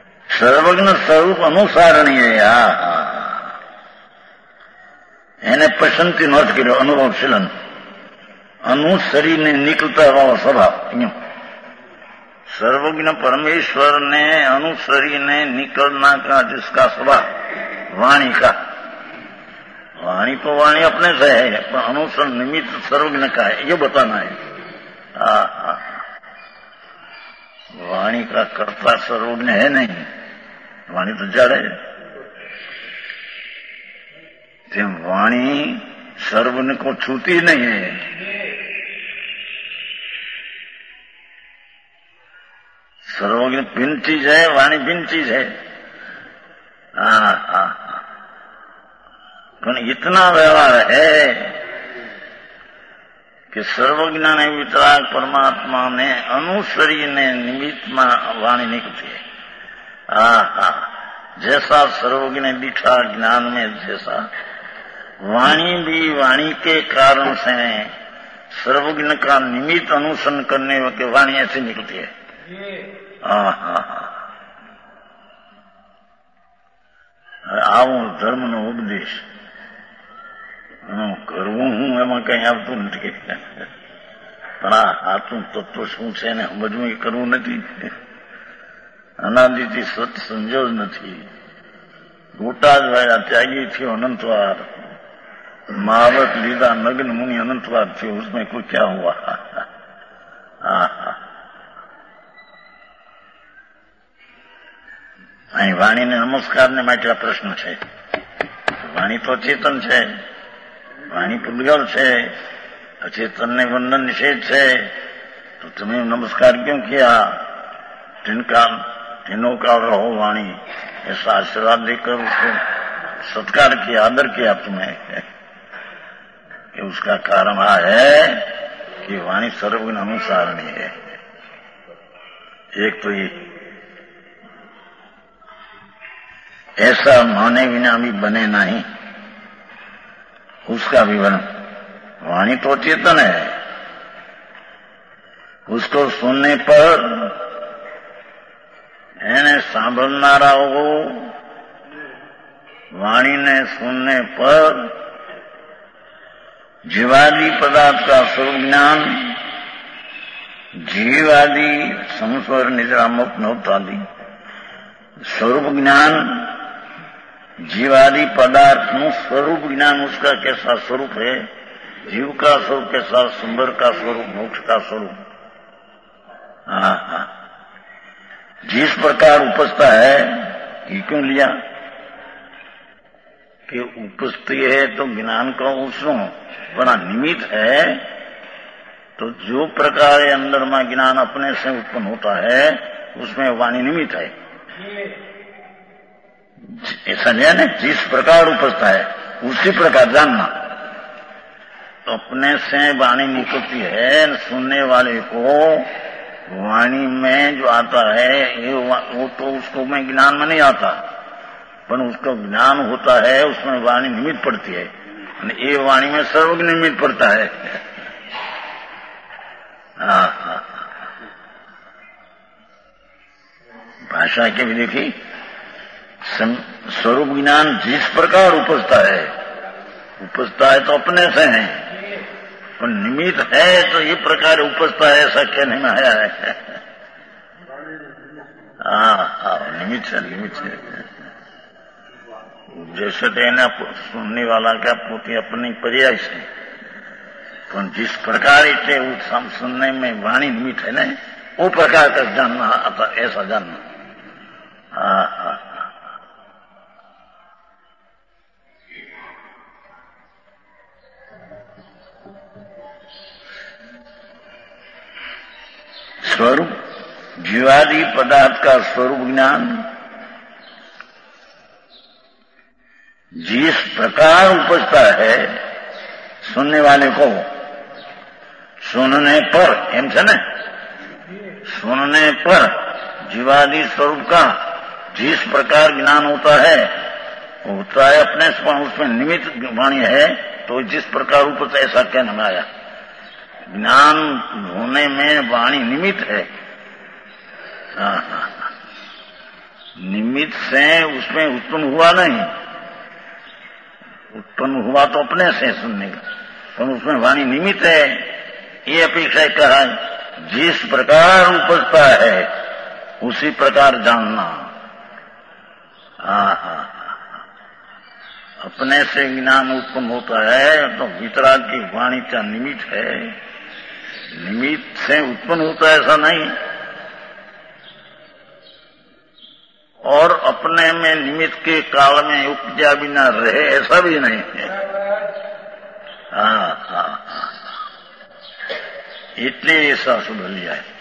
सर्वज्ञ स्वरूप अनुसारणी है. હા એને પસંદથી નોંધ કર્યો અનુભવશીલન અનુસરીને નીકળતા હોવા સ્વભાવ. सर्वज्ञ परमेश्वर ने अनुसरीने निकलना का जिसका स्वभाव वाणी का, वाणी तो वाणी अपने से है पर अनुसर निमित्त सर्वज्ञ का है, ये बताना है. आ, आ, वाणी का कर्ता सर्वज्ञ है नहीं, वाणी तो जड़ है. तेम वाणी सर्वज्ञ को छूती नहीं है. सर्वज्ञ भिन्न चीज है, वाणी भिन्न चीज है. हाँ हाँ પણ इतना व्यवहार है कि सर्वज्ञ ने वितराग परमात्मा ने अनुसरी ने निमित्त में वाणी निकलती है. हाँ हाँ जैसा सर्वज्ञ ने दिखा ज्ञान में, जैसा वाणी भी वाणी के कारण से सर्वज्ञ का निमित्त अनुसरण करने के वाणी ऐसे निकलती है. हाँ हाँ हाँ આવો ધર્મનો ઉપદેશ કરવું હું એમાં કઈ આવતું નથી. પણ આ આતું તત્વ શું છે ને સમજવું એ કરવું નથી. અનાદિથી સત સમજો જ નથી. ગોટા જ વાળા ત્યાગી થયો અનંતવાર, મહાવત લીધા નગ્ન મુનિ અનંતવાર થયો. उसमें कोई क्या हुआ? હા હા અહીં વાણીને નમસ્કારને માટે પ્રશ્ન છે. વાણી તો ચેતન છે, વાણી પૂતગલ છે, અચેતનને વંદન નિષેધ છે. તો તમે નમસ્કાર क्यों किया? जिनका तीनों का रहो वाणी ऐसा आशीर्वाद देकर उसको सत्कार किया, आदर किया तुम्हें. कि उसका कारण आ है कि वाणी सर्वज्ञ अनुसारणी है. एक तो ये ऐसा माने बिना भी बने नहीं, उसका विवरण. वाणी तो चेतन है, उसको सुनने पर એને સાંભળનારાઓ વાણીને સુનने पर जीवादि पदार्थ का स्वरूप ज्ञान, जीवादि संस्वर निद्रा मुक्त नौतादि स्वरूप ज्ञान, जीवादि पदार्थ નું स्वरूप ज्ञान, उसका कैसा स्वरूप है, जीव का स्वरूप कैसा, सुंदर का स्वरूप, मोक्ष का स्वरूप. हाँ हाँ जिस प्रकार उपजता है, ये क्यों लिया कि उपजती है तो ज्ञान का उसनो बड़ा निमित्त है. तो जो प्रकार अंदर में ज्ञान अपने से उत्पन्न होता है उसमें वाणी निमित्त है. ऐसा नहीं है ना, जिस प्रकार उपजता है उसी प्रकार जानना. तो अपने से वाणी निकलती है, सुनने वाले को वाणी में जो आता है ये वो तो उसको में ज्ञान में नहीं आता, पर उसको ज्ञान होता है, उसमें वाणी निमित्त पड़ती है. ये वाणी में सर्वज्ञ निमित्त पड़ता है. हाँ हाँ भाषा के भी देखी स्वरूप ज्ञान जिस प्रकार उपजता है, उपजता है तो अपने से है, पर निमित्त है तो ये प्रकार उपजता है ऐसा कहने में आया है. हाँ हाँ निमित्त है, निमित्त है. जैसे तेना सुनने वाला का पोती अपनी पर्याय से, पर जिस प्रकार इसे सुनने में वाणी निमित्त है ना, वो प्रकार का जानना आता, ऐसा जानना. हाँ हाँ स्वरूप जीवादि पदार्थ का स्वरूप ज्ञान जिस प्रकार उपजता है सुनने वाले को, सुनने पर एम से न सुनने पर जीवादि स्वरूप का जिस प्रकार ज्ञान होता है होता है अपने से, उसमें निमित्त वाणी है. तो जिस प्रकार उपजता है ऐसा कहने में आया. ज्ञान होने में वाणी निमित्त है. हाँ हाँ निमित्त से उसमें उत्पन्न हुआ नहीं. उत्पन्न हुआ तो अपने से सुनने का, पर उसमें वाणी निमित्त है, ये अपेक्षा कहा। जिस प्रकार उपजता है उसी प्रकार जानना। आहा, अपने से ज्ञान उत्पन्न होता है तो वितराग की वाणी का निमित्त है, निमित्त से उत्पन्न होता है ऐसा नहीं, और अपने में निमित्त के काल में उपजा भी न रहे ऐसा भी नहीं है। हाँ हाँ इसलिए ऐसा सुध लिया है।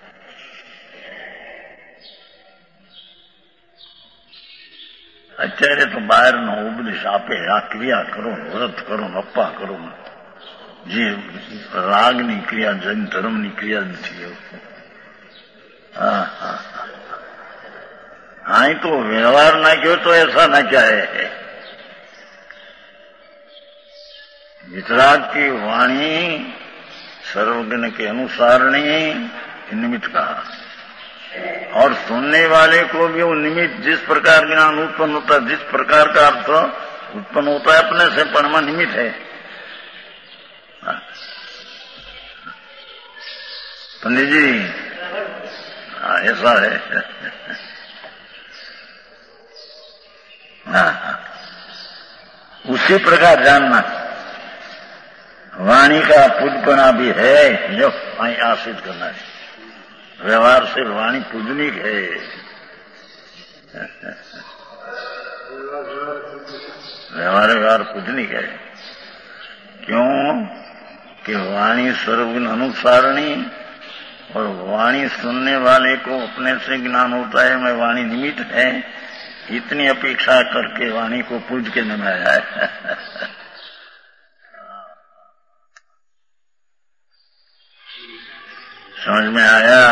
અત્યારે તો બહારનો ઉપદેશ આપે, આ ક્રિયા કરો, વ્રત કરો, અપ્પા કરો, જે રાગની ક્રિયા, જૈન ધર્મની ક્રિયા નથી। હા હા હા તો વ્યવહાર નાખ્યો તો ऐसा न क्या है। वितराग की वाणी सर्वज्ञ के अनुसारणी निमित्त कहा, और सुनने वाले को भी वो निमित्त जिस प्रकार ज्ञान उत्पन्न होता है, जिस प्रकार का अर्थ उत्पन्न होता है अपने से परमा निमित्त है। पंडित जी ऐसा है। हाँ उसी प्रकार जानना। वाणी का पूजपना भी है, जो आश्रित करना है। व्यवहार से वाणी पूजनिक है। व्यवहार व्यवहार पूजनिक है। क्यों कि वाणी सर्वगुण अनुसारणी, और वाणी सुनने वाले को अपने से ज्ञान होता है मैं वाणी निमित्त है, इतनी अपेक्षा करके वाणी को पूज के नमाया है। समझ में आया?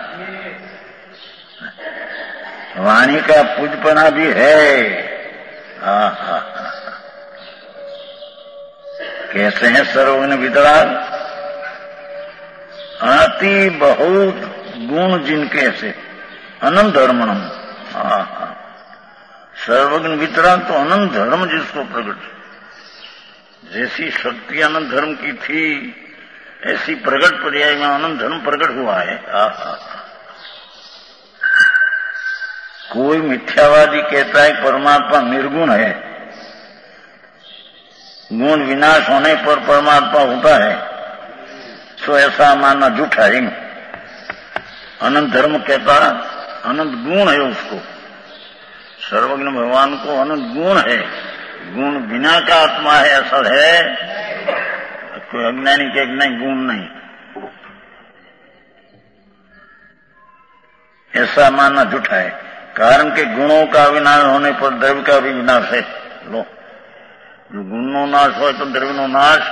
वाणी का पूजपना भी है। हाँ हाँ कैसे हैं सर्वज्ञ वितराग? अति बहुत गुण जिनके से अनंत धर्मणम। हाँ हाँ सर्वज्ञ वितराग तो अनंत धर्म जिसको प्रकट, जैसी शक्ति अनंत धर्म की थी ऐसी प्रकट पर्याय में अनंत धर्म प्रकट हुआ है। आहा। कोई मिथ्यावादी कहता है परमात्मा निर्गुण है, गुण विनाश होने पर परमात्मा होता है, तो ऐसा मानना झूठा है। अनंत धर्म कहता अनंत गुण है उसको, सर्वज्ञ भगवान को अनंत गुण है, गुण बिना का आत्मा है ऐसा है। कोई अज्ञानी के नहीं गुण नहीं, ऐसा मानना झूठा है। कारण के गुणों का विनाश होने पर द्रव्य का भी विनाश है। लो जो गुणों नाश हो तो द्रव्य नो नाश,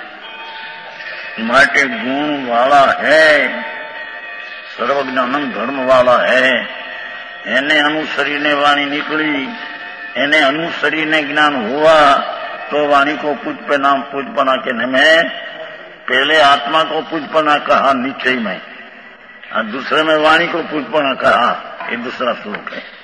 माटे गुण वाला है, सर्वज्ञ अनंत धर्म वाला है, एने अनुसरीने वाणी निकली, एने अनुसरीने ज्ञान हुआ तो वाणी को पूजपे नाम पूजपना के में पहले आत्मा को पूजपना कहा निश्चय में, और दूसरे में वाणी को पूजपना कहा। ये दूसरा श्लोक है।